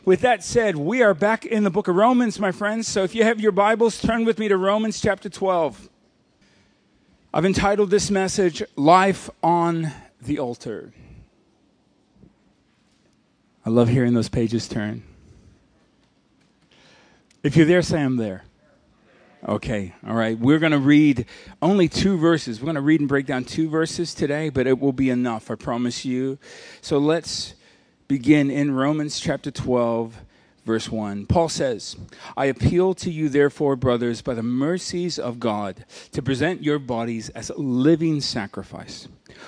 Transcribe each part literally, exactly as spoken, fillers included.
With that said, we are back in the book of Romans, my friends. So if you have your Bibles, turn with me to Romans chapter twelve. I've entitled this message, Life on the Altar. I love hearing those pages turn. If you're there, say I'm there. Okay, all right. We're going to read only two verses. We're going to read and break down two verses today, but it will be enough, I promise you. So let's begin in Romans chapter twelve, verse one. Paul says, I appeal to you, therefore, brothers, by the mercies of God, to present your bodies as a living sacrifice,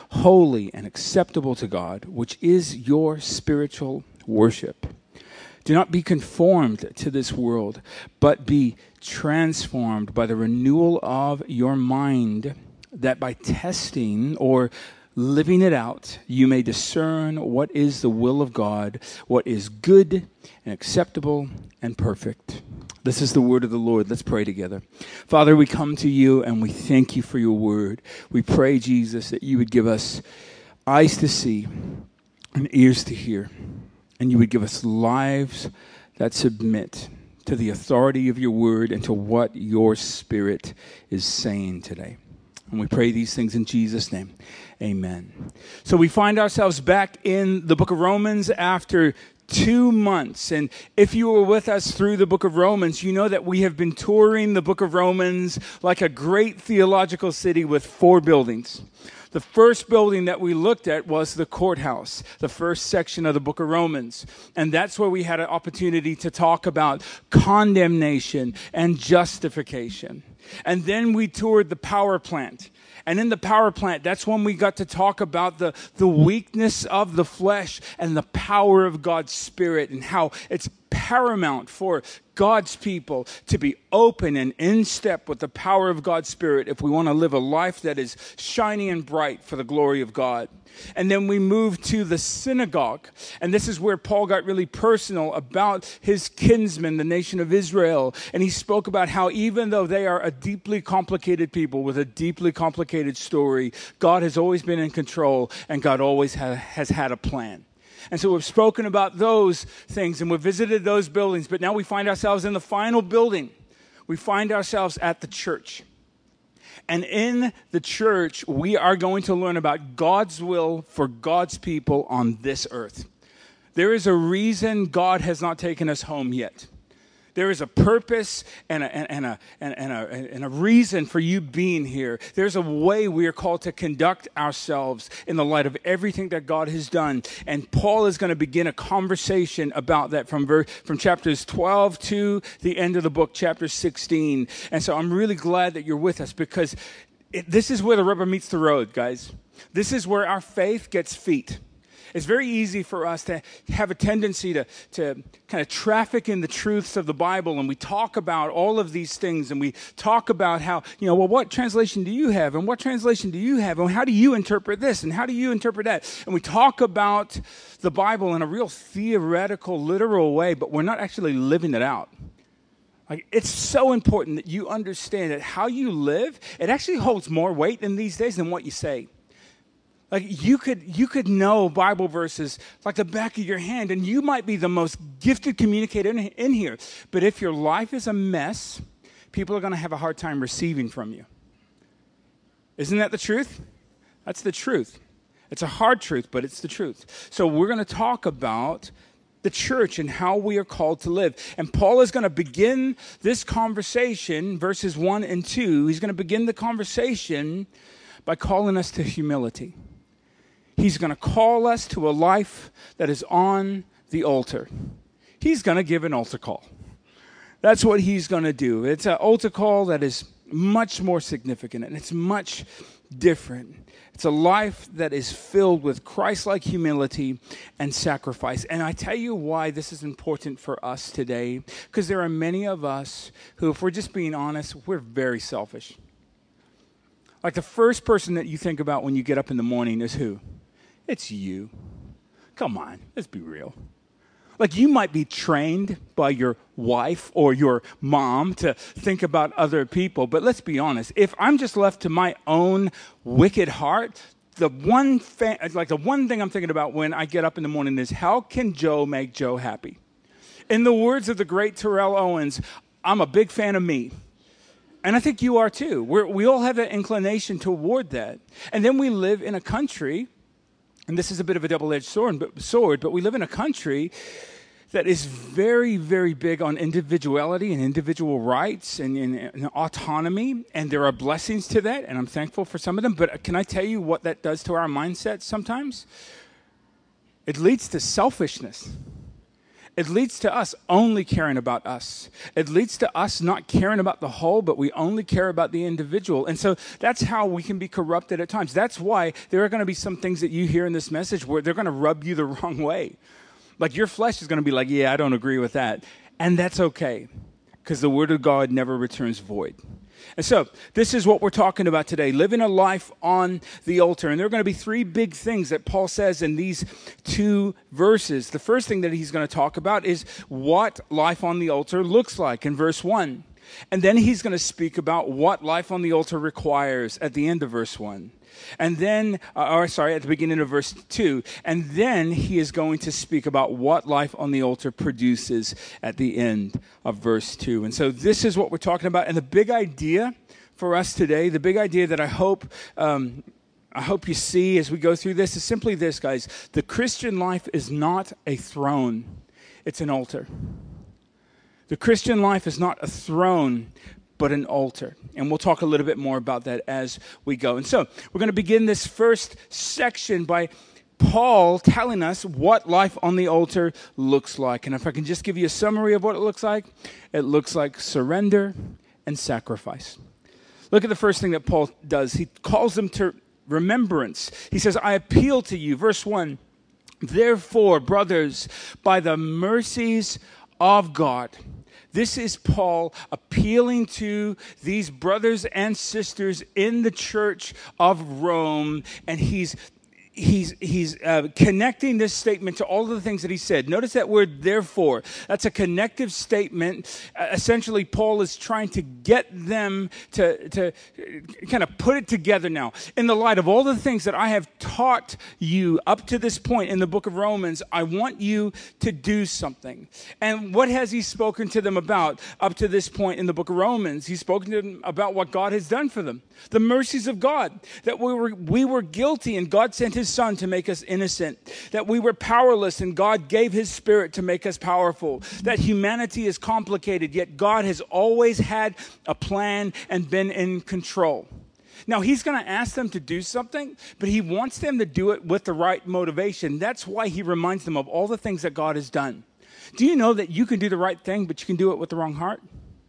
holy and acceptable to God, which is your spiritual worship. Do not be conformed to this world, but be transformed by the renewal of your mind, that by testing or living it out, you may discern what is the will of God, what is good and acceptable and perfect. This is the word of the Lord. Let's pray together. Father, we come to you and we thank you for your word. We pray, Jesus, that you would give us eyes to see and ears to hear, and you would give us lives that submit to the authority of your word and to what your Spirit is saying today. And we pray these things in Jesus' name. Amen. So we find ourselves back in the book of Romans after two months. And if you were with us through the book of Romans, you know that we have been touring the book of Romans like a great theological city with four buildings. The first building that we looked at was the courthouse, the first section of the book of Romans. And that's where we had an opportunity to talk about condemnation and justification. And then we toured the power plant. And in the power plant, that's when we got to talk about the, the weakness of the flesh and the power of God's Spirit, and how it's paramount for God's people to be open and in step with the power of God's Spirit if we want to live a life that is shiny and bright for the glory of God. And then we moved to the synagogue. And this is where Paul got really personal about his kinsmen, the nation of Israel. And he spoke about how even though they are a deeply complicated people with a deeply complicated story, God has always been in control and God always ha- has had a plan. And so we've spoken about those things and we've visited those buildings, but now we find ourselves in the final building. We find ourselves at the church. And in the church, we are going to learn about God's will for God's people on this earth. There is a reason God has not taken us home yet. There is a purpose and a, and, a, and, a, and a reason for you being here. There's a way we are called to conduct ourselves in the light of everything that God has done. And Paul is going to begin a conversation about that from, ver- from chapters twelve to the end of the book, chapter sixteen. And so I'm really glad that you're with us, because it, this is where the rubber meets the road, guys. This is where our faith gets feet. It's very easy for us to have a tendency to, to kind of traffic in the truths of the Bible, and we talk about all of these things, and we talk about how, you know, well, what translation do you have, and what translation do you have, and how do you interpret this, and how do you interpret that? And we talk about the Bible in a real theoretical, literal way, but we're not actually living it out. Like, it's so important that you understand that how you live, it actually holds more weight in these days than what you say. Like, you could you could know Bible verses like the back of your hand, and you might be the most gifted communicator in, in here. But if your life is a mess, people are going to have a hard time receiving from you. Isn't that the truth? That's the truth. It's a hard truth, but it's the truth. So we're going to talk about the church and how we are called to live. And Paul is going to begin this conversation, verses one and two. He's going to begin the conversation by calling us to humility. He's going to call us to a life that is on the altar. He's going to give an altar call. That's what he's going to do. It's an altar call that is much more significant, and it's much different. It's a life that is filled with Christ-like humility and sacrifice. And I tell you why this is important for us today, because there are many of us who, if we're just being honest, we're very selfish. Like, the first person that you think about when you get up in the morning is who? It's you. Come on, let's be real. Like, you might be trained by your wife or your mom to think about other people, but let's be honest. If I'm just left to my own wicked heart, the one fa- like the one thing I'm thinking about when I get up in the morning is, how can Joe make Joe happy? In the words of the great Terrell Owens, I'm a big fan of me. And I think you are too. We're, we all have that inclination toward that. And then we live in a country, and this is a bit of a double-edged sword, but, sword, but we live in a country that is very, very big on individuality and individual rights and, and, and autonomy. And there are blessings to that, and I'm thankful for some of them. But can I tell you what that does to our mindset sometimes? It leads to selfishness. It leads to us only caring about us. It leads to us not caring about the whole, but we only care about the individual. And so that's how we can be corrupted at times. That's why there are going to be some things that you hear in this message where they're going to rub you the wrong way. Like your flesh is going to be like, yeah, I don't agree with that. And that's okay, because the word of God never returns void. And so this is what we're talking about today, living a life on the altar. And there are going to be three big things that Paul says in these two verses. The first thing that he's going to talk about is what life on the altar looks like in verse one. And then he's going to speak about what life on the altar requires at the end of verse one. And then, uh, or sorry, at the beginning of verse two. And then he is going to speak about what life on the altar produces at the end of verse two. And so this is what we're talking about. And the big idea for us today, the big idea that I hope um, I hope you see as we go through this is simply this, guys. The Christian life is not a throne. It's an altar. The Christian life is not a throne, but an altar. And we'll talk a little bit more about that as we go. And so we're going to begin this first section by Paul telling us what life on the altar looks like. And if I can just give you a summary of what it looks like, it looks like surrender and sacrifice. Look at the first thing that Paul does. He calls them to remembrance. He says, I appeal to you, verse one, therefore, brothers, by the mercies of God. This is Paul appealing to these brothers and sisters in the church of Rome, and he's He's he's uh, connecting this statement to all of the things that he said. Notice that word, therefore. That's a connective statement. Uh, essentially, Paul is trying to get them to, to kind of put it together now. In the light of all the things that I have taught you up to this point in the book of Romans, I want you to do something. And what has he spoken to them about up to this point in the book of Romans? He's spoken to them about what God has done for them. The mercies of God, that we were we were guilty and God sent his son to make us innocent, that we were powerless and God gave his spirit to make us powerful, that humanity is complicated, yet God has always had a plan and been in control. Now, he's going to ask them to do something, but he wants them to do it with the right motivation. That's why he reminds them of all the things that God has done. Do you know that you can do the right thing, but you can do it with the wrong heart?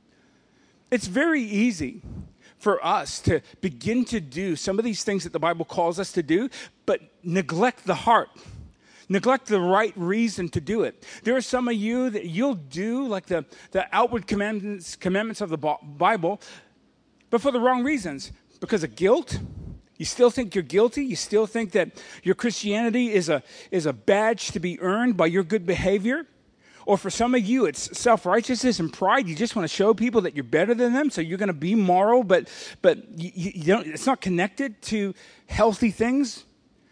It's very easy for us to begin to do some of these things that the Bible calls us to do, but neglect the heart, neglect the right reason to do it. There are some of you that you'll do like the, the outward commandments, commandments of the Bible, but for the wrong reasons. Because of guilt. You still think you're guilty. You still think that your Christianity is a, is a badge to be earned by your good behavior. Or for some of you, it's self-righteousness and pride. You just want to show people that you're better than them, so you're going to be moral, but but you, you don't, it's not connected to healthy things.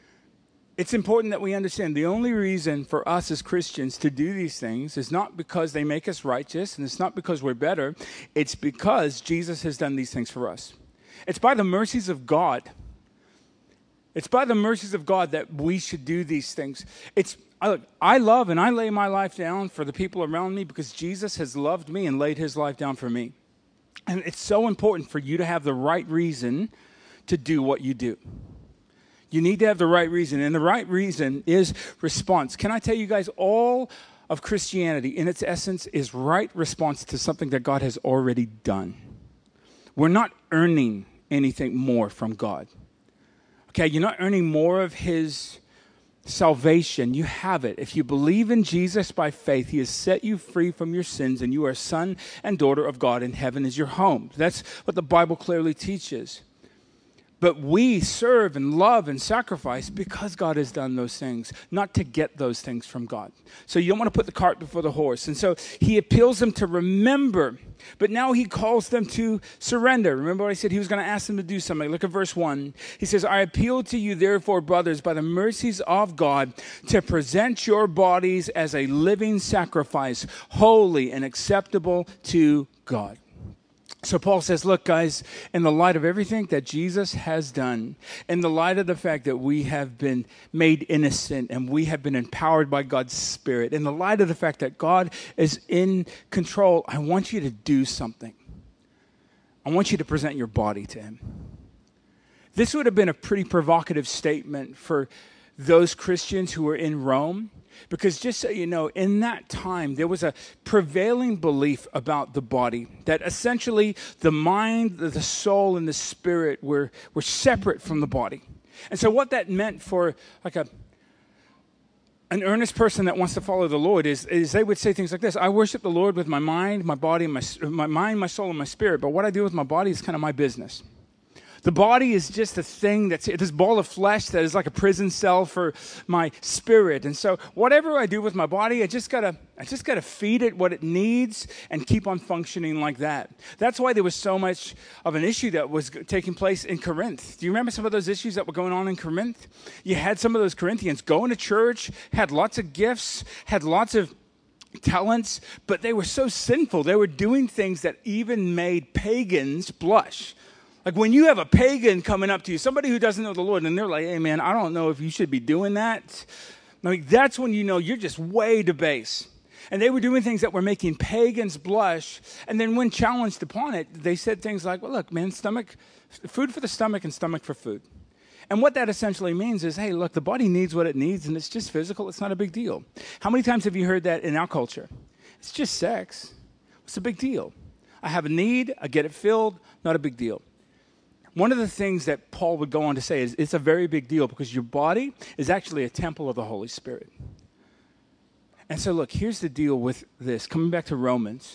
It's important that we understand the only reason for us as Christians to do these things is not because they make us righteous, and it's not because we're better. It's because Jesus has done these things for us. It's by the mercies of God. It's by the mercies of God that we should do these things. It's I, look, I love and I lay my life down for the people around me because Jesus has loved me and laid his life down for me. And it's so important for you to have the right reason to do what you do. You need to have the right reason, and the right reason is response. Can I tell you guys, all of Christianity in its essence is right response to something that God has already done. We're not earning anything more from God. Okay, you're not earning more of his salvation. You have it. If you believe in Jesus by faith, he has set you free from your sins, and you are a son and daughter of God, and heaven is your home. That's what the Bible clearly teaches. But we serve and love and sacrifice because God has done those things, not to get those things from God. So you don't want to put the cart before the horse. And so he appeals them to remember, but now he calls them to surrender. Remember what I said? He was going to ask them to do something. Look at verse one. He says, I appeal to you, therefore, brothers, by the mercies of God, to present your bodies as a living sacrifice, holy and acceptable to God. So Paul says, look, guys, in the light of everything that Jesus has done, in the light of the fact that we have been made innocent and we have been empowered by God's Spirit, in the light of the fact that God is in control, I want you to do something. I want you to present your body to him. This would have been a pretty provocative statement for those Christians who were in Rome. Because just so you know, in that time, there was a prevailing belief about the body that essentially the mind, the soul, and the spirit were, were separate from the body. And so what that meant for like a an earnest person that wants to follow the Lord is, is they would say things like this: I worship the Lord with my mind, my body, and my, my mind, my soul, and my spirit. But what I do with my body is kind of my business. The body is just a thing that's this ball of flesh that is like a prison cell for my spirit. And so whatever I do with my body, I just gotta I just gotta feed it what it needs and keep on functioning like that. That's why there was so much of an issue that was taking place in Corinth. Do you remember some of those issues that were going on in Corinth? You had some of those Corinthians going to church, had lots of gifts, had lots of talents, but they were so sinful. They were doing things that even made pagans blush. Like when you have a pagan coming up to you, somebody who doesn't know the Lord, and they're like, hey, man, I don't know if you should be doing that. I mean, that's when you know you're just way debased. And they were doing things that were making pagans blush. And then when challenged upon it, they said things like, well, look, man, stomach, food for the stomach and stomach for food. And what that essentially means is, hey, look, the body needs what it needs, and it's just physical. It's not a big deal. How many times have you heard that in our culture? It's just sex. What's the big deal? I have a need. I get it filled. Not a big deal. One of the things that Paul would go on to say is it's a very big deal because your body is actually a temple of the Holy Spirit. And so, look, here's the deal with this. Coming back to Romans,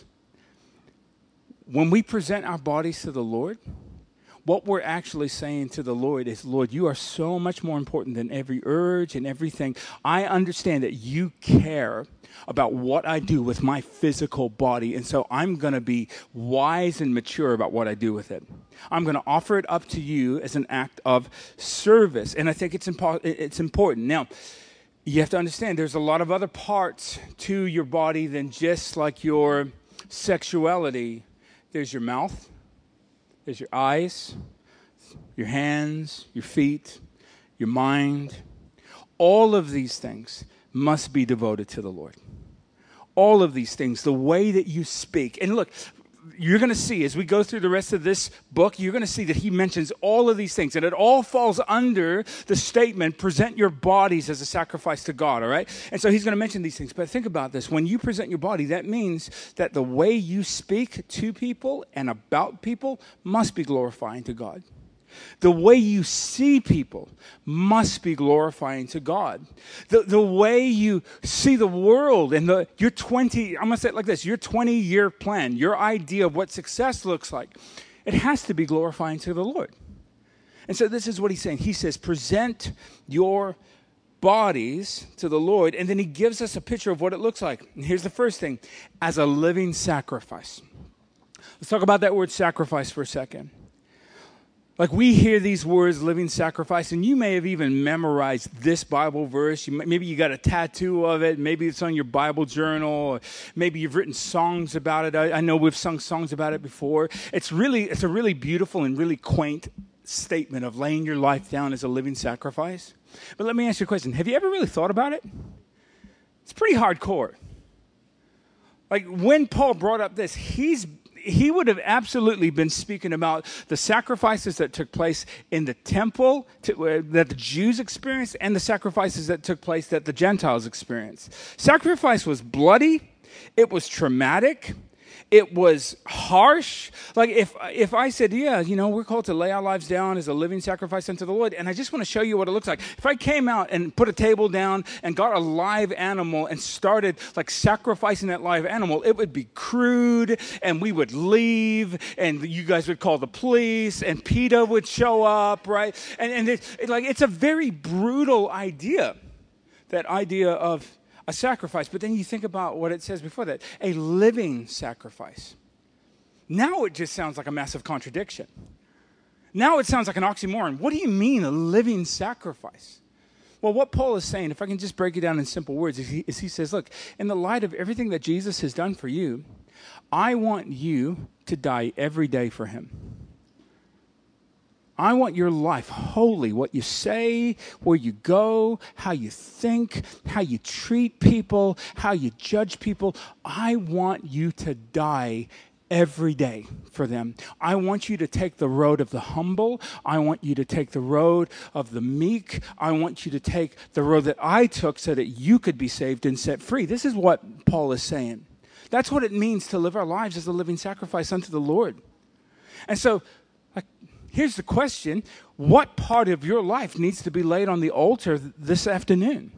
when we present our bodies to the Lord, what we're actually saying to the Lord is, Lord, you are so much more important than every urge and everything. I understand that you care about what I do with my physical body, and so I'm going to be wise and mature about what I do with it. I'm going to offer it up to you as an act of service, and I think it's impo- it's important. Now, you have to understand there's a lot of other parts to your body than just like your sexuality. There's your mouth. There's your eyes, your hands, your feet, your mind. All of these things must be devoted to the Lord. All of these things, the way that you speak. And look, you're going to see as we go through the rest of this book, you're going to see that he mentions all of these things. And it all falls under the statement, present your bodies as a sacrifice to God, all right? And so he's going to mention these things. But think about this. When you present your body, that means that the way you speak to people and about people must be glorifying to God. The way you see people must be glorifying to God. The, the way you see the world and the your twenty, I'm going to say it like this, your twenty-year plan, your idea of what success looks like, it has to be glorifying to the Lord. And so this is what he's saying. He says, present your bodies to the Lord, and then he gives us a picture of what it looks like. And here's the first thing, as a living sacrifice. Let's talk about that word sacrifice for a second. Like we hear these words, living sacrifice, and you may have even memorized this Bible verse. You, maybe you got a tattoo of it. Maybe it's on your Bible journal. Or maybe you've written songs about it. I, I know we've sung songs about it before. It's really, it's a really beautiful and really quaint statement of laying your life down as a living sacrifice. But let me ask you a question. Have you ever really thought about it? It's pretty hardcore. Like when Paul brought up this, he's he would have absolutely been speaking about the sacrifices that took place in the temple to, uh, that the Jews experienced and the sacrifices that took place that the Gentiles experienced. Sacrifice was bloody. It was traumatic. It was harsh. Like if if I said, yeah, you know, we're called to lay our lives down as a living sacrifice unto the Lord, and I just want to show you what it looks like. If I came out and put a table down and got a live animal and started like sacrificing that live animal, it would be crude, and we would leave, and you guys would call the police, and PETA would show up, right? And and it, it, like it's a very brutal idea, that idea of a sacrifice. But then you think about what it says before that, a living sacrifice. Now it just sounds like a massive contradiction. Now it sounds like an oxymoron. What do you mean, a living sacrifice? Well, what Paul is saying, if I can just break it down in simple words, is he, is he says, look, in the light of everything that Jesus has done for you, I want you to die every day for him. I want your life holy, what you say, where you go, how you think, how you treat people, how you judge people. I want you to die every day for them. I want you to take the road of the humble. I want you to take the road of the meek. I want you to take the road that I took so that you could be saved and set free. This is what Paul is saying. That's what it means to live our lives as a living sacrifice unto the Lord. And so, like, here's the question. What part of your life needs to be laid on the altar this afternoon?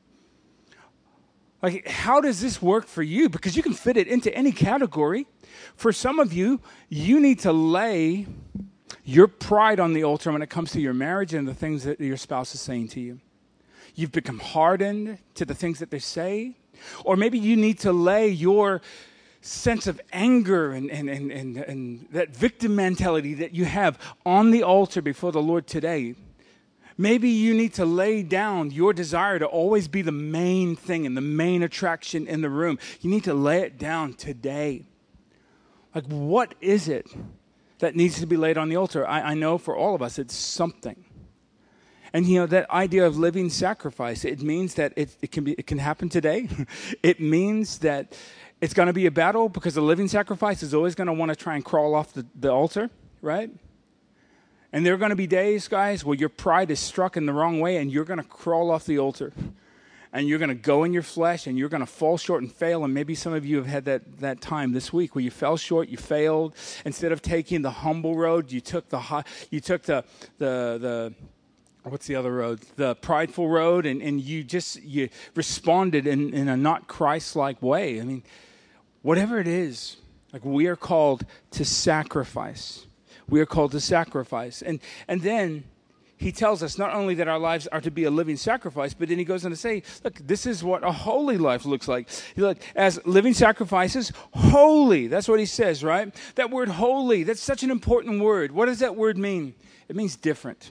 Like, how does this work for you? Because you can fit it into any category. For some of you, you need to lay your pride on the altar when it comes to your marriage and the things that your spouse is saying to you. You've become hardened to the things that they say. Or maybe you need to lay your sense of anger and, and, and, and, and that victim mentality that you have on the altar before the Lord today. Maybe you need to lay down your desire to always be the main thing and the main attraction in the room. You need to lay it down today. Like, what is it that needs to be laid on the altar? I, I know for all of us, it's something. And, you know, that idea of living sacrifice, it means that it, it can be, it can happen today. It means that it's going to be a battle because the living sacrifice is always going to want to try and crawl off the, the altar, right? And there are going to be days, guys, where your pride is struck in the wrong way and you're going to crawl off the altar. And you're going to go in your flesh and you're going to fall short and fail. And maybe some of you have had that, that time this week where you fell short, you failed. Instead of taking the humble road, you took the you took the the the what's the other road? The prideful road, and, and you just you responded in, in a not Christ-like way. I mean, whatever it is, like, we are called to sacrifice. We are called to sacrifice. And and then he tells us not only that our lives are to be a living sacrifice, but then he goes on to say, look, this is what a holy life looks like. Look, as living sacrifices, holy. That's what he says, right? That word holy, that's such an important word. What does that word mean? It means different.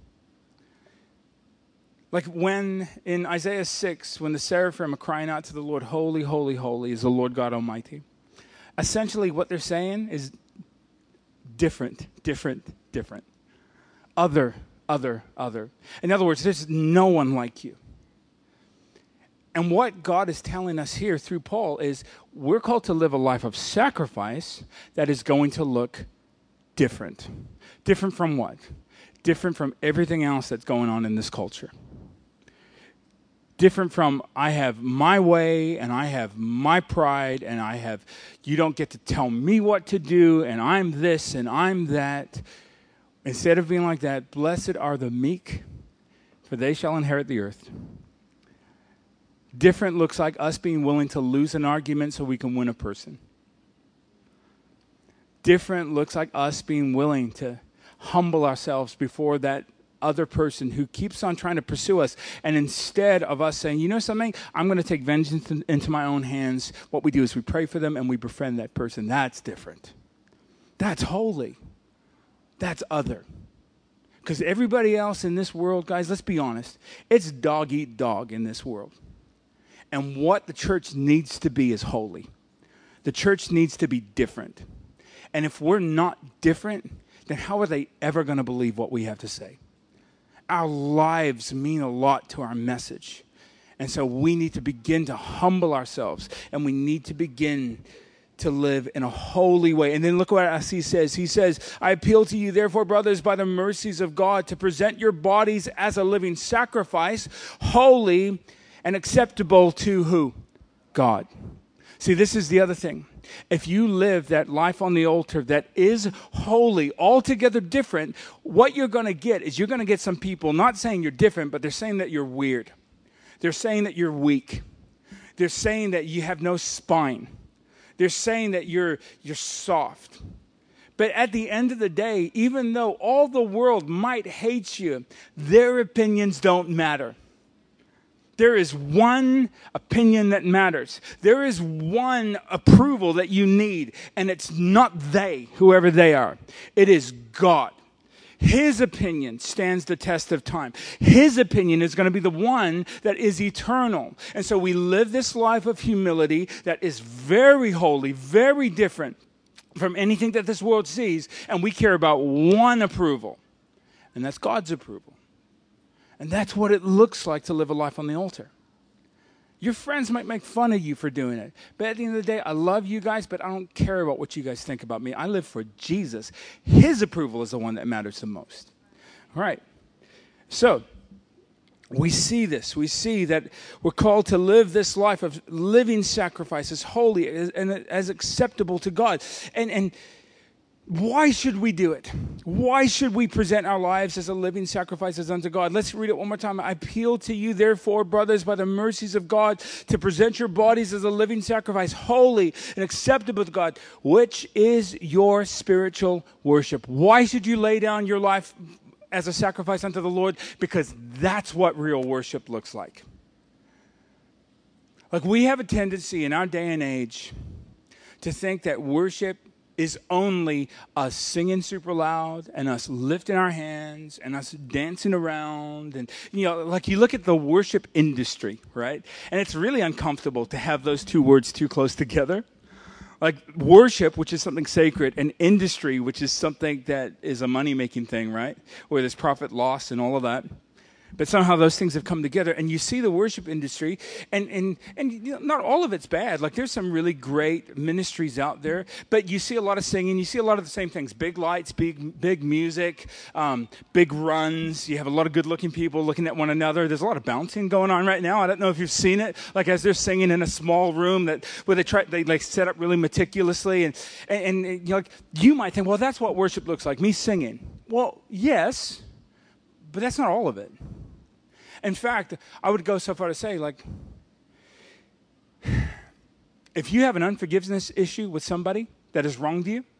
Like when in Isaiah six, when the seraphim are crying out to the Lord, holy, holy, holy is the Lord God Almighty. Essentially what they're saying is different, different, different. Other, other, other. In other words, there's no one like you. And what God is telling us here through Paul is we're called to live a life of sacrifice that is going to look different. Different from what? Different from everything else that's going on in this culture. Different from, I have my way, and I have my pride, and I have, you don't get to tell me what to do, and I'm this, and I'm that. Instead of being like that, blessed are the meek, for they shall inherit the earth. Different looks like us being willing to lose an argument so we can win a person. Different looks like us being willing to humble ourselves before that other person who keeps on trying to pursue us. And instead of us saying, you know something, I'm going to take vengeance in, into my own hands, what we do is we pray for them and we befriend that person. That's different. That's holy. That's other. Because everybody else in this world, guys, let's be honest, it's dog eat dog in this world. And what the church needs to be is holy. The church needs to be different. And if we're not different, then how are they ever going to believe what we have to say? Our lives mean a lot to our message. And so we need to begin to humble ourselves, and we need to begin to live in a holy way. And then look what he says. He says, I appeal to you, therefore, brothers, by the mercies of God, to present your bodies as a living sacrifice, holy and acceptable to who? God. See, this is the other thing. If you live that life on the altar that is holy, altogether different, what you're going to get is you're going to get some people not saying you're different, but they're saying that you're weird. They're saying that you're weak. They're saying that you have no spine. They're saying that you're you're soft. But at the end of the day, even though all the world might hate you, their opinions don't matter. There is one opinion that matters. There is one approval that you need, and it's not they, whoever they are. It is God. His opinion stands the test of time. His opinion is going to be the one that is eternal. And so we live this life of humility that is very holy, very different from anything that this world sees, and we care about one approval, and that's God's approval. And that's what it looks like to live a life on the altar. Your friends might make fun of you for doing it. But at the end of the day, I love you guys, but I don't care about what you guys think about me. I live for Jesus. His approval is the one that matters the most. All right. So, we see this. We see that we're called to live this life of living sacrifices, holy and as acceptable to God. And and why should we do it? Why should we present our lives as a living sacrifices unto God? Let's read it one more time. I appeal to you, therefore, brothers, by the mercies of God, to present your bodies as a living sacrifice, holy and acceptable to God, which is your spiritual worship. Why should you lay down your life as a sacrifice unto the Lord? Because that's what real worship looks like. Like, we have a tendency in our day and age to think that worship is only us singing super loud and us lifting our hands and us dancing around. And, you know, like, you look at the worship industry, right? And it's really uncomfortable to have those two words too close together. Like, worship, which is something sacred, and industry, which is something that is a money-making thing, right? Where there's profit loss and all of that. But somehow those things have come together, and you see the worship industry, and and and you know, not all of it's bad. Like, there's some really great ministries out there, but you see a lot of singing. You see a lot of the same things: big lights, big big music, um, big runs. You have a lot of good-looking people looking at one another. There's a lot of bouncing going on right now. I don't know if you've seen it. Like, as they're singing in a small room that where they try they like set up really meticulously, and and, and you know, like, you might think, well, that's what worship looks like, me singing. Well, yes, but that's not all of it. In fact, I would go so far to say, like, if you have an unforgiveness issue with somebody that has wronged you,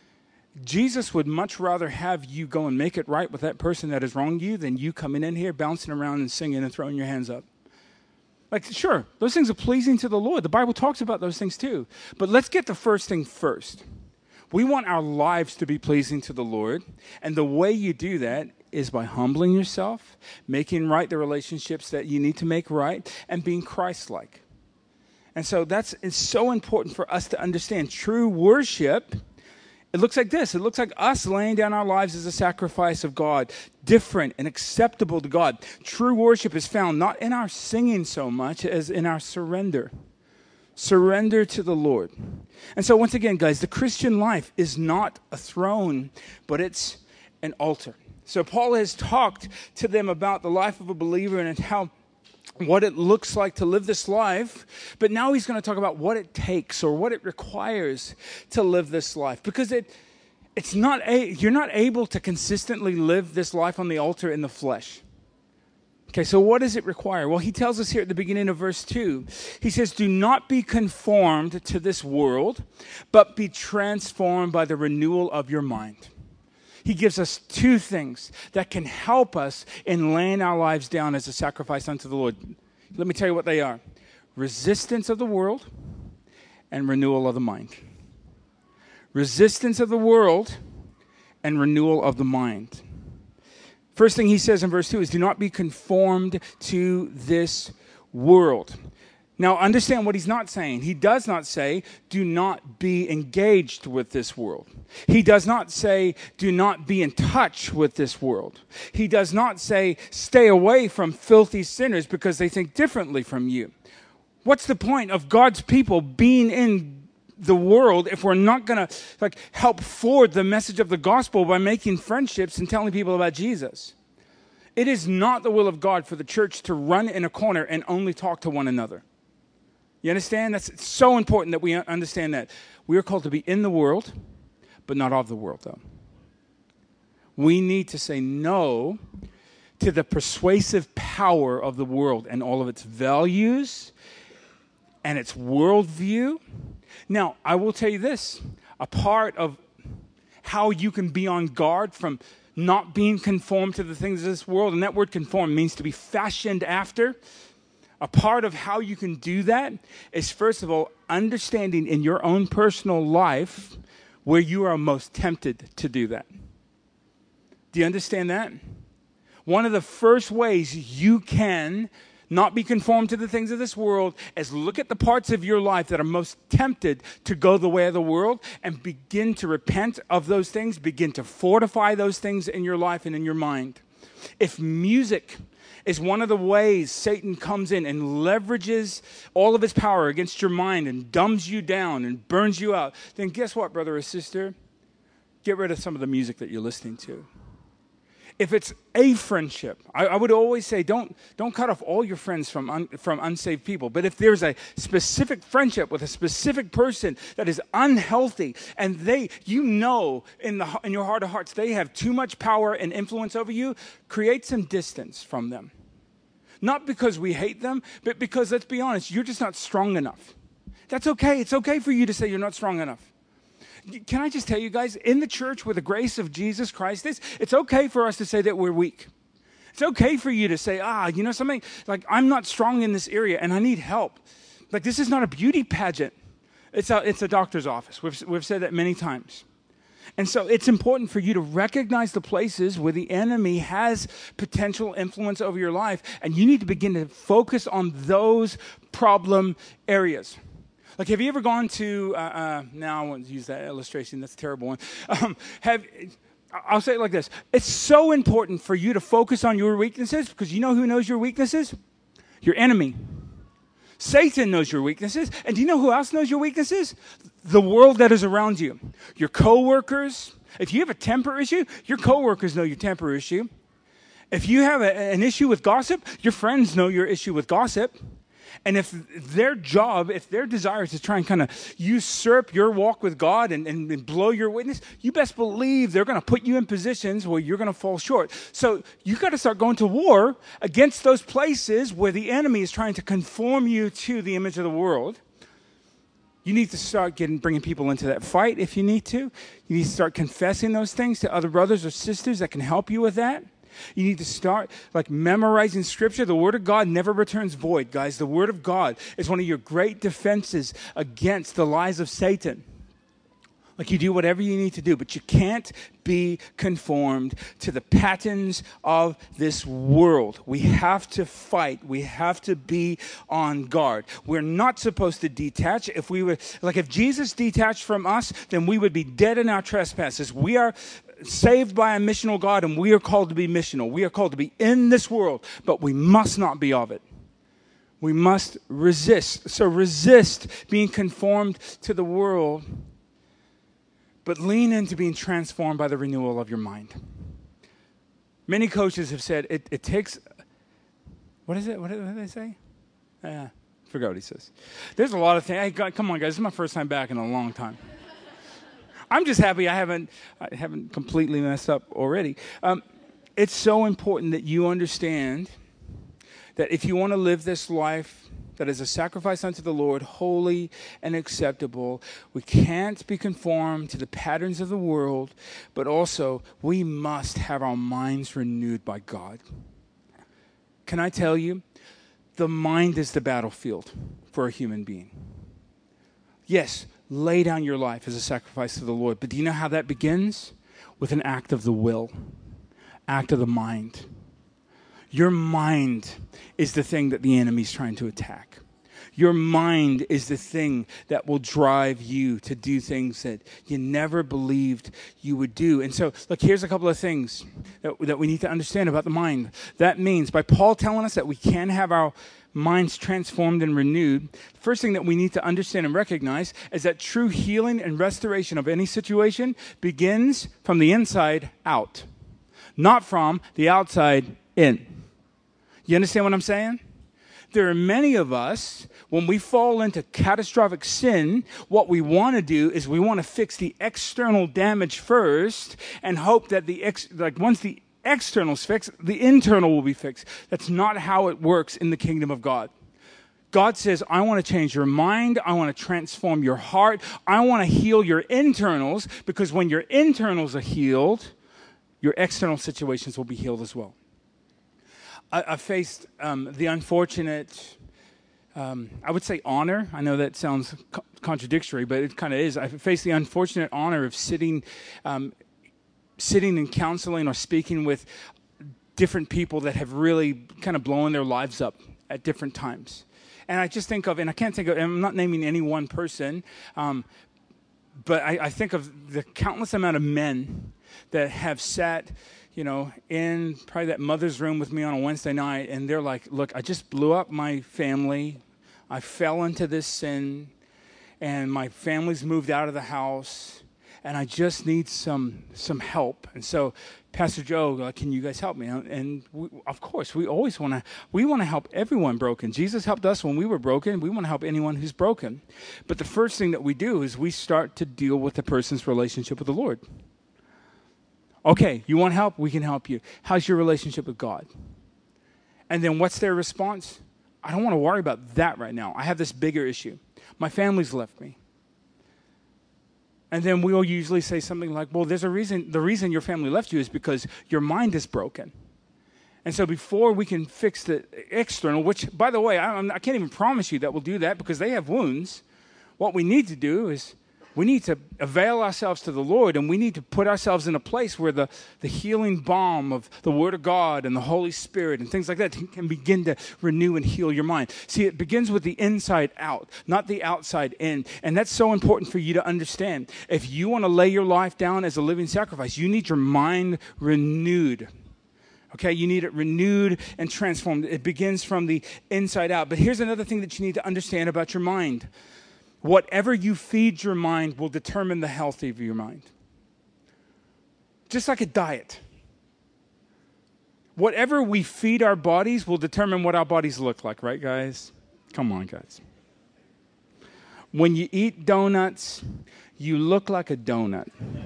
Jesus would much rather have you go and make it right with that person that has wronged you than you coming in here, bouncing around and singing and throwing your hands up. Like, sure, those things are pleasing to the Lord. The Bible talks about those things too. But let's get the first thing first. We want our lives to be pleasing to the Lord. And the way you do that is by humbling yourself, making right the relationships that you need to make right, and being Christ-like. And so that's it's so important for us to understand. True worship, it looks like this. It looks like us laying down our lives as a sacrifice of God, different and acceptable to God. True worship is found not in our singing so much as in our surrender. Surrender to the Lord. And so once again, guys, the Christian life is not a throne, but it's an altar. So Paul has talked to them about the life of a believer and how what it looks like to live this life, but now he's going to talk about what it takes or what it requires to live this life, because it it's not a, you're not able to consistently live this life on the altar in the flesh. Okay, so what does it require? Well, he tells us here at the beginning of verse two. He says, "Do not be conformed to this world, but be transformed by the renewal of your mind." He gives us two things that can help us in laying our lives down as a sacrifice unto the Lord. Let me tell you what they are. Resistance of the world and renewal of the mind. Resistance of the world and renewal of the mind. First thing he says in verse two is, do not be conformed to this world. Now, understand what he's not saying. He does not say, do not be engaged with this world. He does not say, do not be in touch with this world. He does not say, stay away from filthy sinners because they think differently from you. What's the point of God's people being in the world if we're not going to like help forward the message of the gospel by making friendships and telling people about Jesus? It is not the will of God for the church to run in a corner and only talk to one another. You understand? That's it's so important that we understand that. We are called to be in the world, but not of the world, though. We need to say no to the persuasive power of the world and all of its values and its worldview. Now, I will tell you this. A part of how you can be on guard from not being conformed to the things of this world, and that word conform means to be fashioned after. A part of how you can do that is, first of all, understanding in your own personal life where you are most tempted to do that. Do you understand that? One of the first ways you can not be conformed to the things of this world is look at the parts of your life that are most tempted to go the way of the world and begin to repent of those things, begin to fortify those things in your life and in your mind. If music is one of the ways Satan comes in and leverages all of his power against your mind and dumbs you down and burns you out, then guess what, brother or sister? Get rid of some of the music that you're listening to. If it's a friendship, I, I would always say don't don't cut off all your friends from un, from unsaved people. But if there's a specific friendship with a specific person that is unhealthy, and they, you know, in the in your heart of hearts, they have too much power and influence over you, create some distance from them. Not because we hate them, but because, let's be honest, you're just not strong enough. That's okay. It's okay for you to say you're not strong enough. Can I just tell you guys, in the church with the grace of Jesus Christ, it's, it's okay for us to say that we're weak. It's okay for you to say, ah, you know something, like I'm not strong in this area and I need help. Like this is not a beauty pageant. It's a, it's a doctor's office. We've, we've said that many times. And so it's important for you to recognize the places where the enemy has potential influence over your life, and you need to begin to focus on those problem areas. Like, have you ever gone to, uh, uh, now I won't use that illustration, that's a terrible one. Um, have, I'll say it like this. It's so important for you to focus on your weaknesses, because you know who knows your weaknesses? Your enemy. Satan knows your weaknesses. And do you know who else knows your weaknesses? The world that is around you. Your coworkers. If you have a temper issue, your coworkers know your temper issue. If you have a, an issue with gossip, your friends know your issue with gossip. And if their job, if their desire is to try and kind of usurp your walk with God and, and, and blow your witness, you best believe they're going to put you in positions where you're going to fall short. So you got to start going to war against those places where the enemy is trying to conform you to the image of the world. You need to start getting bringing people into that fight if you need to. You need to start confessing those things to other brothers or sisters that can help you with that. You need to start like memorizing scripture. The word of God never returns void, guys. The word of God is one of your great defenses against the lies of Satan. Like, you do whatever you need to do, but you can't be conformed to the patterns of this world. We have to fight. We have to be on guard. We're not supposed to detach. If we were, like if Jesus detached from us, then we would be dead in our trespasses. We are saved by a missional God, and we are called to be missional. We are called to be in this world, but we must not be of it. We must resist. So resist being conformed to the world, but lean into being transformed by the renewal of your mind. Many coaches have said it, it takes, what is it? What did they say? Yeah, I forgot what he says. There's a lot of things. Hey, God, come on, guys. This is my first time back in a long time. I'm just happy I haven't I haven't completely messed up already. Um, it's so important that you understand that if you want to live this life that is a sacrifice unto the Lord, holy and acceptable, we can't be conformed to the patterns of the world, but also we must have our minds renewed by God. Can I tell you, the mind is the battlefield for a human being. Yes, lay down your life as a sacrifice to the Lord. But do you know how that begins? With an act of the will, act of the mind. Your mind is the thing that the enemy's trying to attack. Your mind is the thing that will drive you to do things that you never believed you would do. And so, look, here's a couple of things that, that we need to understand about the mind. That means, by Paul telling us that we can have our minds transformed and renewed, the first thing that we need to understand and recognize is that true healing and restoration of any situation begins from the inside out, not from the outside in. You understand what I'm saying? there are many of us, when we fall into catastrophic sin, what we want to do is we want to fix the external damage first and hope that the ex, like once the external's fixed, the internal will be fixed. That's not how it works in the kingdom of God. God says, I want to change your mind. I want to transform your heart. I want to heal your internals, because when your internals are healed, your external situations will be healed as well. I, I faced um, the unfortunate, um, I would say honor. I know that sounds co- contradictory, but it kind of is. I faced the unfortunate honor of sitting, um, sitting and counseling or speaking with different people that have really kind of blown their lives up at different times. And I just think of, and I can't think of, and I'm not naming any one person, um, but I, I think of the countless amount of men that have sat, you know, in probably that mother's room with me on a Wednesday night, and they're like, look, I just blew up my family. I fell into this sin, and my family's moved out of the house, and I just need some some help. And so, Pastor Joe, uh, can you guys help me? And we, of course, we always want to we want to help everyone broken. Jesus helped us when we were broken. We want to help anyone who's broken. But the first thing that we do is we start to deal with the person's relationship with the Lord. Okay, you want help? We can help you. How's your relationship with God? And then what's their response? I don't want to worry about that right now. I have this bigger issue. My family's left me. And then we'll usually say something like, well, there's a reason. The reason your family left you is because your mind is broken. And so before we can fix the external, which, by the way, I, I can't even promise you that we'll do that because they have wounds. What we need to do is we need to avail ourselves to the Lord, and we need to put ourselves in a place where the, the healing balm of the Word of God and the Holy Spirit and things like that can begin to renew and heal your mind. See, it begins with the inside out, not the outside in. And that's so important for you to understand. If you want to lay your life down as a living sacrifice, you need your mind renewed. Okay, you need it renewed and transformed. It begins from the inside out. But here's another thing that you need to understand about your mind. Whatever you feed your mind will determine the health of your mind. Just like a diet. Whatever we feed our bodies will determine what our bodies look like, right, guys? Come on, guys. When you eat donuts, you look like a donut.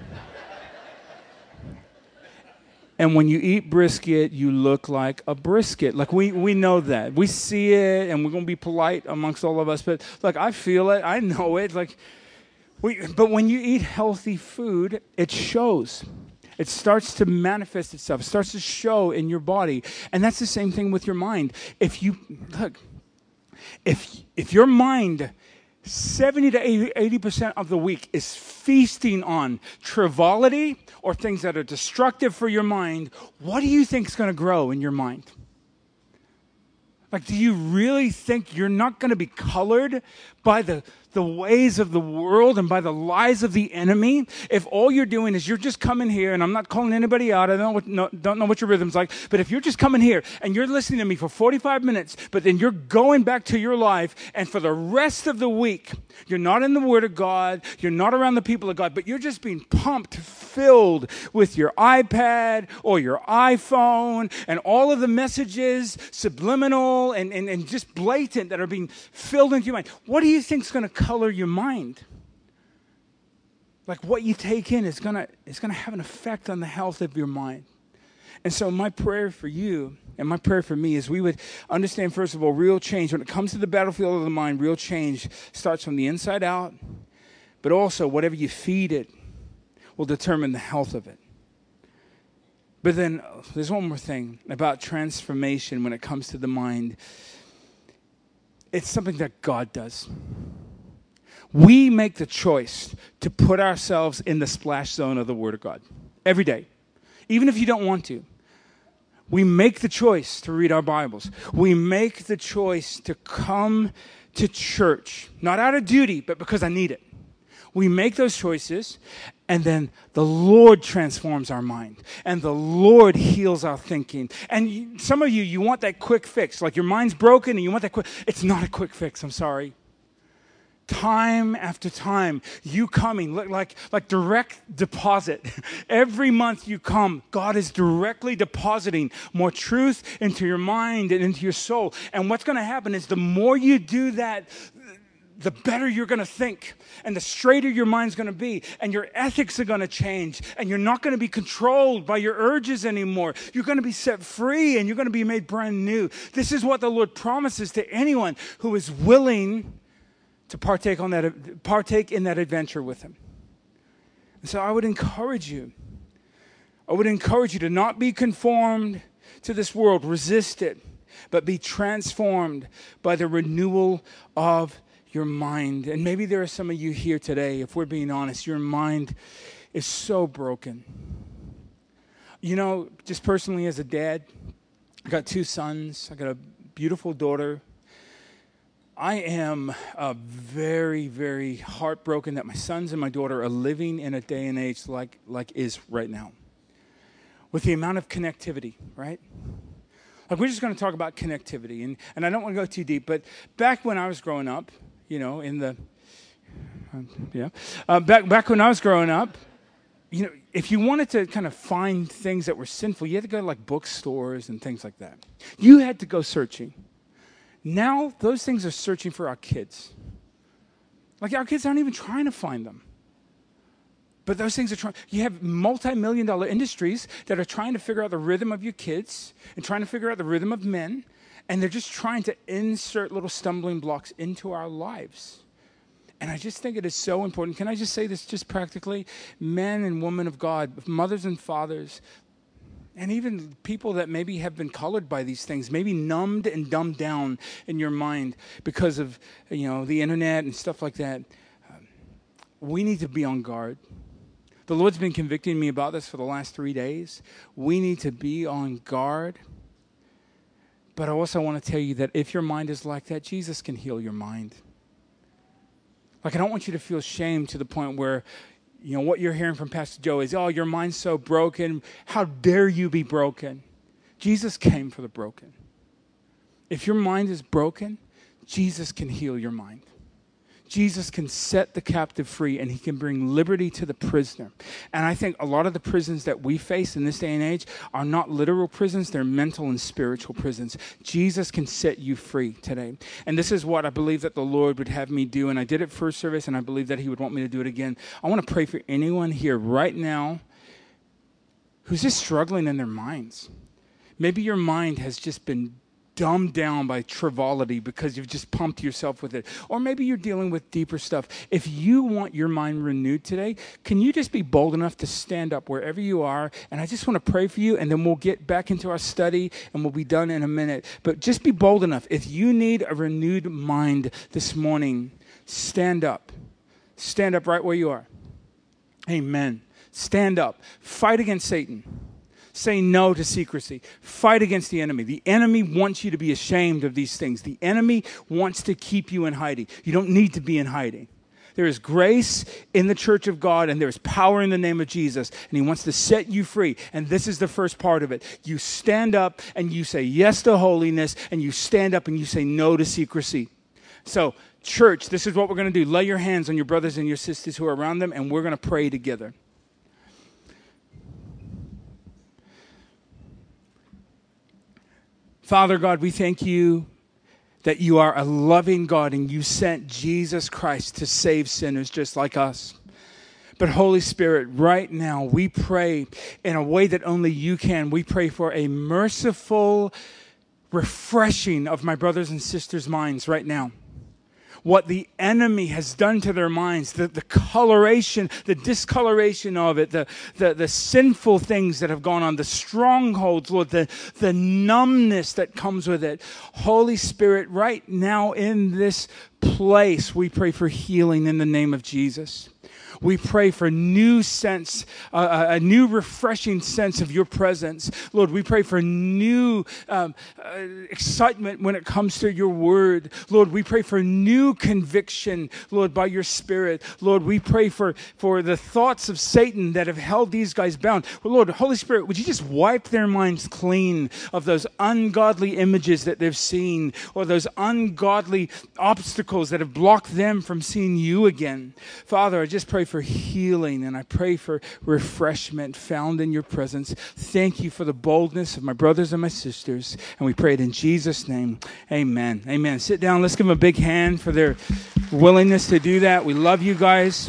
And when you eat brisket, you look like a brisket. Like, we, we know that. We see it, and we're going to be polite amongst all of us. But, like, I feel it. I know it. Like, we, but when you eat healthy food, it shows. It starts to manifest itself. It starts to show in your body. And that's the same thing with your mind. If you, look, if if your mind seventy to eighty percent of the week is feasting on frivolity or things that are destructive for your mind, what do you think is going to grow in your mind? Like, do you really think you're not going to be colored by the, the ways of the world and by the lies of the enemy? If all you're doing is you're just coming here, and I'm not calling anybody out, I don't know what, no, don't know what your rhythm's like, but if you're just coming here and you're listening to me for forty-five minutes, but then you're going back to your life, and for the rest of the week, you're not in the Word of God, you're not around the people of God, but you're just being pumped, filled with your iPad or your iPhone and all of the messages, subliminal and, and, and just blatant, that are being filled into your mind. What do you think is going to color your mind? Like, what you take in is going to is going to have an effect on the health of your mind. And so my prayer for you and my prayer for me is we would understand, first of all, real change. When it comes to the battlefield of the mind, real change starts from the inside out, but also whatever you feed it will determine the health of it. But then uh, there's one more thing about transformation when it comes to the mind. It's something that God does. We make the choice to put ourselves in the splash zone of the Word of God every day, even if you don't want to. We make the choice to read our Bibles. We make the choice to come to church, not out of duty, but because I need it. We make those choices, and then the Lord transforms our mind, and the Lord heals our thinking. And you, some of you, you want that quick fix. Like, your mind's broken, and you want that quick. It's not a quick fix, I'm sorry. Time after time, you coming, like, like direct deposit. Every month you come, God is directly depositing more truth into your mind and into your soul. And what's going to happen is the more you do that, the better you're going to think, and the straighter your mind's going to be, and your ethics are going to change, and you're not going to be controlled by your urges anymore. You're going to be set free, and you're going to be made brand new. This is what the Lord promises to anyone who is willing to partake on that, partake in that adventure with him. And so I would encourage you, I would encourage you to not be conformed to this world, resist it, but be transformed by the renewal of your mind. And maybe there are some of you here today, if we're being honest, your mind is so broken. You know, just personally as a dad, I got two sons, I got a beautiful daughter. I am uh, very, very heartbroken that my sons and my daughter are living in a day and age like, like is right now. With the amount of connectivity, right? Like, we're just going to talk about connectivity. And, and I don't want to go too deep, but back when I was growing up, you know, in the, uh, yeah, uh, back, back when I was growing up, you know, if you wanted to kind of find things that were sinful, you had to go to like bookstores and things like that. You had to go searching. Now, those things are searching for our kids. Like, our kids aren't even trying to find them. But those things are trying. You have multi-million dollar industries that are trying to figure out the rhythm of your kids and trying to figure out the rhythm of men. And they're just trying to insert little stumbling blocks into our lives. And I just think it is so important. Can I just say this just practically? Men and women of God, mothers and fathers, and even people that maybe have been colored by these things, maybe numbed and dumbed down in your mind because of, you know, the internet and stuff like that. Um, we need to be on guard. The Lord's been convicting me about this for the last three days. We need to be on guard. But I also want to tell you that if your mind is like that, Jesus can heal your mind. Like, I don't want you to feel shame to the point where, you know, what you're hearing from Pastor Joe is, oh, your mind's so broken. How dare you be broken? Jesus came for the broken. If your mind is broken, Jesus can heal your mind. Jesus can set the captive free, and he can bring liberty to the prisoner. And I think a lot of the prisons that we face in this day and age are not literal prisons. They're mental and spiritual prisons. Jesus can set you free today. And this is what I believe that the Lord would have me do. And I did it first service, and I believe that he would want me to do it again. I want to pray for anyone here right now who's just struggling in their minds. Maybe your mind has just been dumbed down by frivolity because you've just pumped yourself with it. Or maybe you're dealing with deeper stuff. If you want your mind renewed today, can you just be bold enough to stand up wherever you are? And I just want to pray for you, and then we'll get back into our study, and we'll be done in a minute. But just be bold enough. If you need a renewed mind this morning, stand up. Stand up right where you are. Amen. Stand up. Fight against Satan. Say no to secrecy. Fight against the enemy. The enemy wants you to be ashamed of these things. The enemy wants to keep you in hiding. You don't need to be in hiding. There is grace in the church of God, and there is power in the name of Jesus, and he wants to set you free. And this is the first part of it. You stand up and you say yes to holiness, and you stand up and you say no to secrecy. So, church, this is what we're going to do. Lay your hands on your brothers and your sisters who are around them, and we're going to pray together. Father God, we thank you that you are a loving God and you sent Jesus Christ to save sinners just like us. But Holy Spirit, right now we pray in a way that only you can. We pray for a merciful refreshing of my brothers and sisters' minds right now. What the enemy has done to their minds, the, the coloration, the discoloration of it, the, the, the sinful things that have gone on, the strongholds, Lord, the, the numbness that comes with it. Holy Spirit, right now in this place, we pray for healing in the name of Jesus. We pray for new sense, uh, a new refreshing sense of your presence. Lord, we pray for new um, uh, excitement when it comes to your word. Lord, we pray for new conviction, Lord, by your Spirit. Lord, we pray for, for the thoughts of Satan that have held these guys bound. Well, Lord, Holy Spirit, would you just wipe their minds clean of those ungodly images that they've seen or those ungodly obstacles obstacles that have blocked them from seeing you again. Father, I just pray for healing, and I pray for refreshment found in your presence. Thank you for the boldness of my brothers and my sisters, and we pray it in Jesus' name. Amen. Amen. Sit down. Let's give them a big hand for their willingness to do that. We love you guys.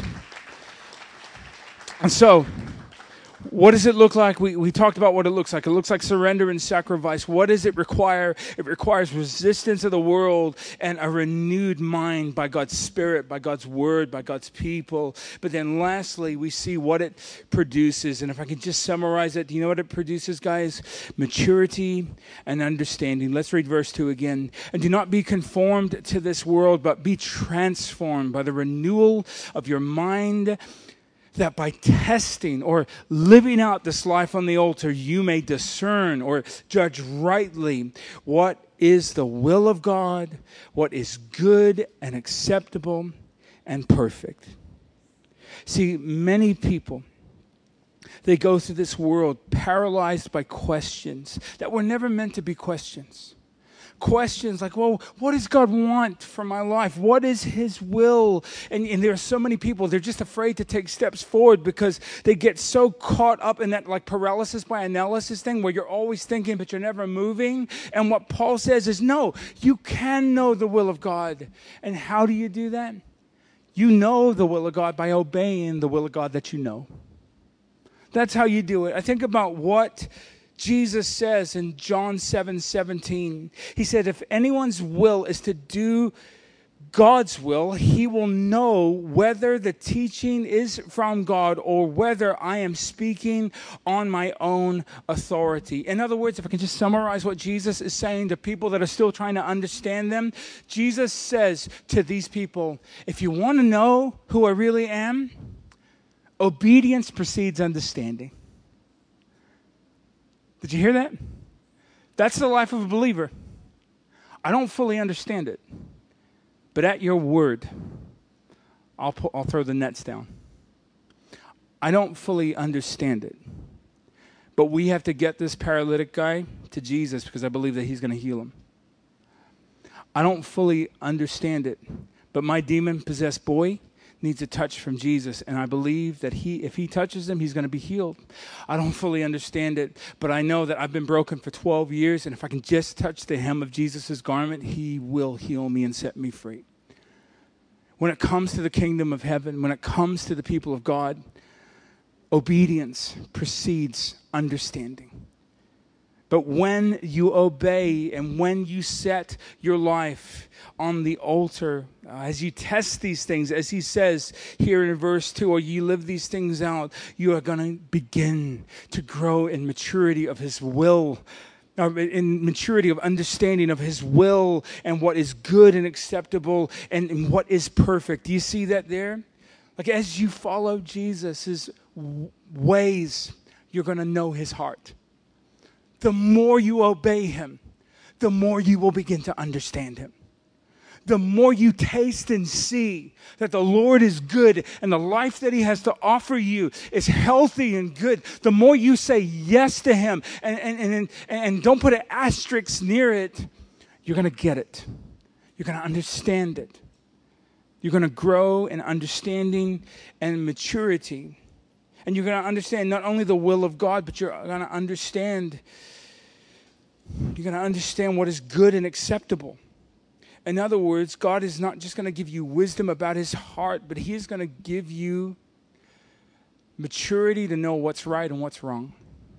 And so, what does it look like? We we talked about what it looks like. It looks like surrender and sacrifice. What does it require? It requires resistance of the world and a renewed mind by God's Spirit, by God's Word, by God's people. But then lastly, we see what it produces. And if I can just summarize it, do you know what it produces, guys? Maturity and understanding. Let's read verse two again. And do not be conformed to this world, but be transformed by the renewal of your mind, that by testing or living out this life on the altar, you may discern or judge rightly what is the will of God, what is good and acceptable and perfect. See, many people, they go through this world paralyzed by questions that were never meant to be questions. Questions like, well, what does God want for my life? What is his will? And, and there are so many people, they're just afraid to take steps forward because they get so caught up in that like paralysis by analysis thing where you're always thinking but you're never moving. And what Paul says is, no, you can know the will of God. And how do you do that? You know the will of God by obeying the will of God that you know. That's how you do it. I think about what Jesus says in John seven seventeen, he said, if anyone's will is to do God's will, he will know whether the teaching is from God or whether I am speaking on my own authority. In other words, if I can just summarize what Jesus is saying to people that are still trying to understand them, Jesus says to these people, if you want to know who I really am, obedience precedes understanding. Did you hear that? That's the life of a believer. I don't fully understand it, but at your word, I'll, pu- I'll throw the nets down. I don't fully understand it, but we have to get this paralytic guy to Jesus because I believe that he's going to heal him. I don't fully understand it, but my demon-possessed boy needs a touch from Jesus, and I believe that he, if he touches him, he's going to be healed. I don't fully understand it, but I know that I've been broken for twelve years, and if I can just touch the hem of Jesus' garment, he will heal me and set me free. When it comes to the kingdom of heaven, when it comes to the people of God, obedience precedes understanding. But when you obey and when you set your life on the altar, uh, as you test these things, as he says here in verse two, or you live these things out, you are going to begin to grow in maturity of his will, or in maturity of understanding of his will and what is good and acceptable and, and what is perfect. Do you see that there? Like as you follow Jesus' w- ways, you're going to know his heart. The more you obey him, the more you will begin to understand him. The more you taste and see that the Lord is good and the life that he has to offer you is healthy and good, the more you say yes to him and, and, and, and don't put an asterisk near it, you're going to get it. You're going to understand it. You're going to grow in understanding and maturity. And you're going to understand not only the will of God, but you're going to understand, you're going to understand what is good and acceptable. In other words, God is not just going to give you wisdom about his heart, but he is going to give you maturity to know what's right and what's wrong.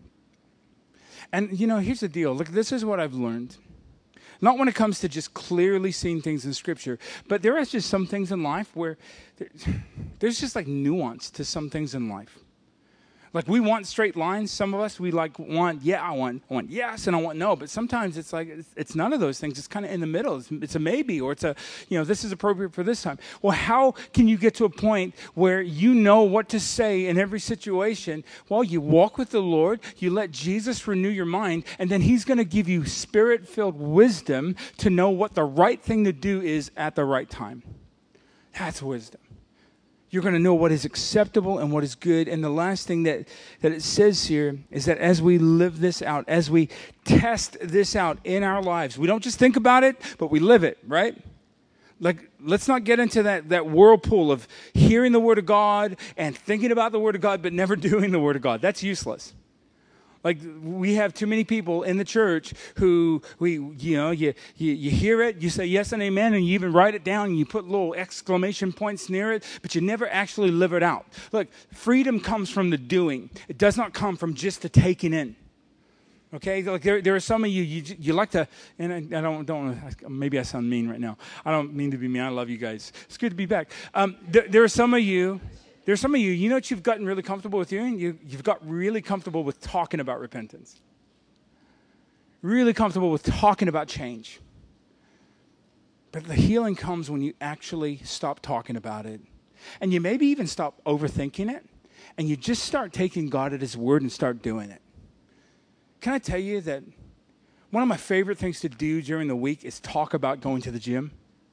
And, you know, here's the deal. Look, this is what I've learned. Not when it comes to just clearly seeing things in Scripture, but there are just some things in life where there's just like nuance to some things in life. Like we want straight lines. Some of us, we like want, yeah, I want, I want yes, and I want no. But sometimes it's like, it's, it's none of those things. It's kind of in the middle. It's, it's a maybe, or it's a, you know, this is appropriate for this time. Well, how can you get to a point where you know what to say in every situation? Well, you walk with the Lord, you let Jesus renew your mind, and then he's going to give you spirit-filled wisdom to know what the right thing to do is at the right time. That's wisdom. You're going to know what is acceptable and what is good. And the last thing that, that it says here is that as we live this out, as we test this out in our lives, we don't just think about it, but we live it, right? Like let's not get into that, that whirlpool of hearing the Word of God and thinking about the Word of God, but never doing the Word of God. That's useless. Like, we have too many people in the church who, we, you know, you, you, you hear it, you say yes and amen, and you even write it down, and you put little exclamation points near it, but you never actually live it out. Look, freedom comes from the doing. It does not come from just the taking in. Okay, like there, there are some of you, you, you like to, and I, I don't, don't, maybe I sound mean right now. I don't mean to be mean. I love you guys. It's good to be back. Um, there, there are some of you, there are some of you, you know what you've gotten really comfortable with doing? You, you've got really comfortable with talking about repentance. Really comfortable with talking about change. But the healing comes when you actually stop talking about it. And you maybe even stop overthinking it. And you just start taking God at His word and start doing it. Can I tell you that one of my favorite things to do during the week is talk about going to the gym?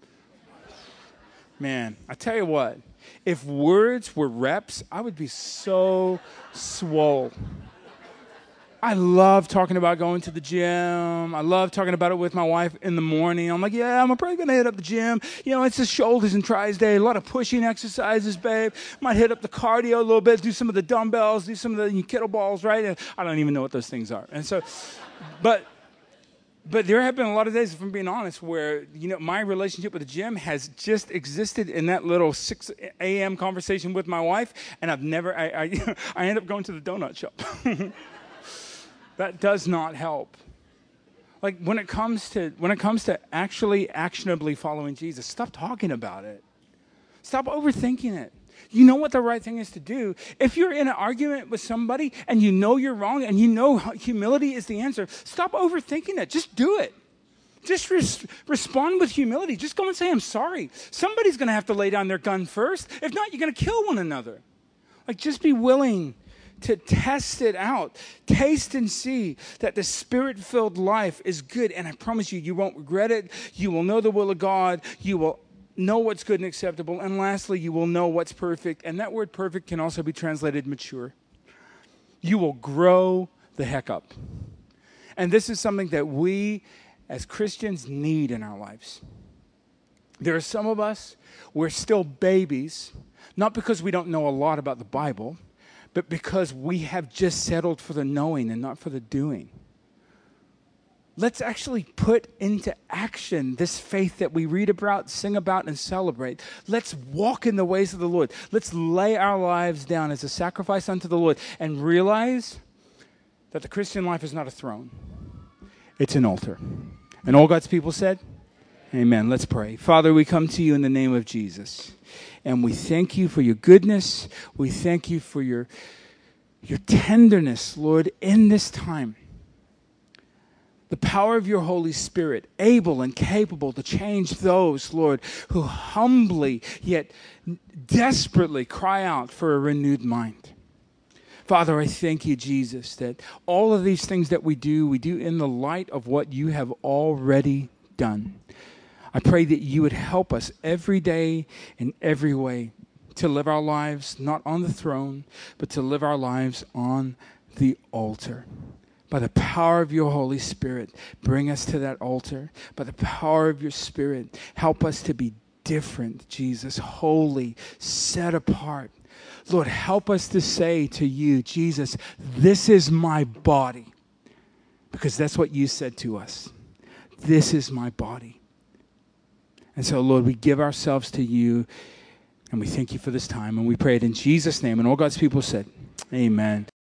Man, I tell you what, if words were reps, I would be so swole. I love talking about going to the gym. I love talking about it with my wife in the morning. I'm like, yeah, I'm probably going to hit up the gym. You know, it's the shoulders and tries day. A lot of pushing exercises, babe. Might hit up the cardio a little bit, do some of the dumbbells, do some of the kettlebells, right? And I don't even know what those things are. And so, but, but there have been a lot of days, if I'm being honest, where, you know, my relationship with the gym has just existed in that little six a.m. conversation with my wife. And I've never, I, I, I end up going to the donut shop. That does not help. Like when it comes to when it comes to actually actionably following Jesus, stop talking about it. Stop overthinking it. You know what the right thing is to do. If you're in an argument with somebody and you know you're wrong and you know humility is the answer, stop overthinking it. Just do it. Just res- respond with humility. Just go and say, I'm sorry. Somebody's going to have to lay down their gun first. If not, you're going to kill one another. Like just be willing to test it out. Taste and see that the Spirit-filled life is good. And I promise you, you won't regret it. You will know the will of God. You will know what's good and acceptable. And lastly, you will know what's perfect. And that word perfect can also be translated mature. You will grow the heck up. And this is something that we as Christians need in our lives. There are some of us, we're still babies, not because we don't know a lot about the Bible, but because we have just settled for the knowing and not for the doing. Let's actually put into action this faith that we read about, sing about, and celebrate. Let's walk in the ways of the Lord. Let's lay our lives down as a sacrifice unto the Lord and realize that the Christian life is not a throne. It's an altar. And all God's people said, amen. Let's pray. Father, we come to you in the name of Jesus. And we thank you for your goodness. We thank you for your, your tenderness, Lord, in this time. The power of your Holy Spirit, able and capable to change those, Lord, who humbly yet desperately cry out for a renewed mind. Father, I thank you, Jesus, that all of these things that we do, we do in the light of what you have already done. I pray that you would help us every day in every way to live our lives not on the throne, but to live our lives on the altar. By the power of your Holy Spirit, bring us to that altar. By the power of your Spirit, help us to be different, Jesus, holy, set apart. Lord, help us to say to you, Jesus, this is my body. Because that's what you said to us. This is my body. And so, Lord, we give ourselves to you, and we thank you for this time, and we pray it in Jesus' name. And all God's people said, amen.